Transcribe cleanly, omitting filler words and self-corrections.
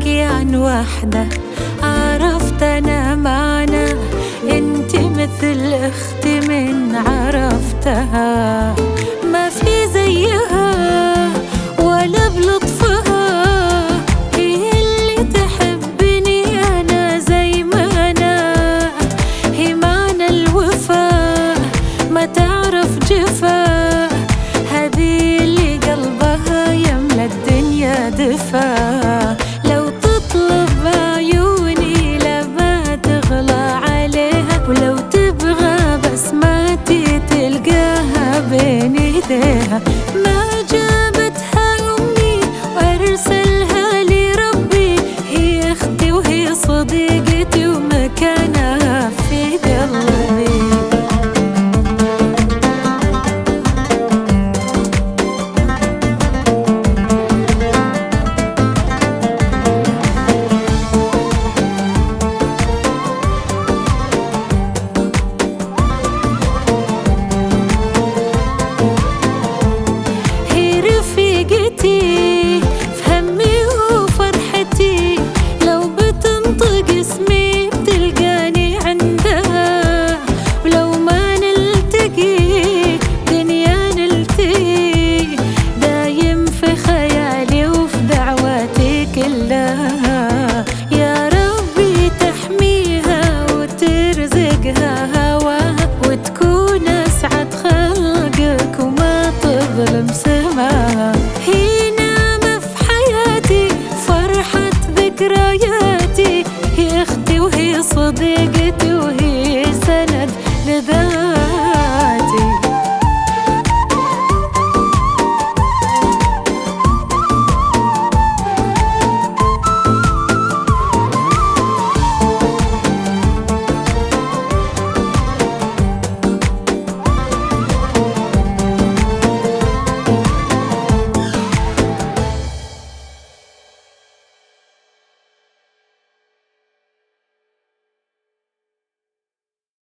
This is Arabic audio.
احكي عن وحدة عرفت انا معنى، انت مثل اختي من عرفتها، ما في زيها ولا بلطفها، هي اللي تحبني انا زي ما انا، هي معنى الوفا ما تعرف جفا، هذه اللي قلبها يملى الدنيا دفا، لو تطلب عيوني لما تغلى عليها، ولو تبغى بسماتي تلقاها بين ايديها، ما جابتها امي وارسلها لي ربي، هي اختي وهي صديقتي ومكانها في قلبي. فهمي وفرحتي، لو بتنطق اسمي بتلقاني عندها، ولو ما نلتقي دنيا نلتقي، دايم في خيالي وفي دعواتي كلها، يا ربي تحميها وترزقها هواها، وتكون اسعد خلقك وما تظلم سماها، هي نعمة في حياتي فرحة ذكرياتي، هي اختي وهي صديقتي وهي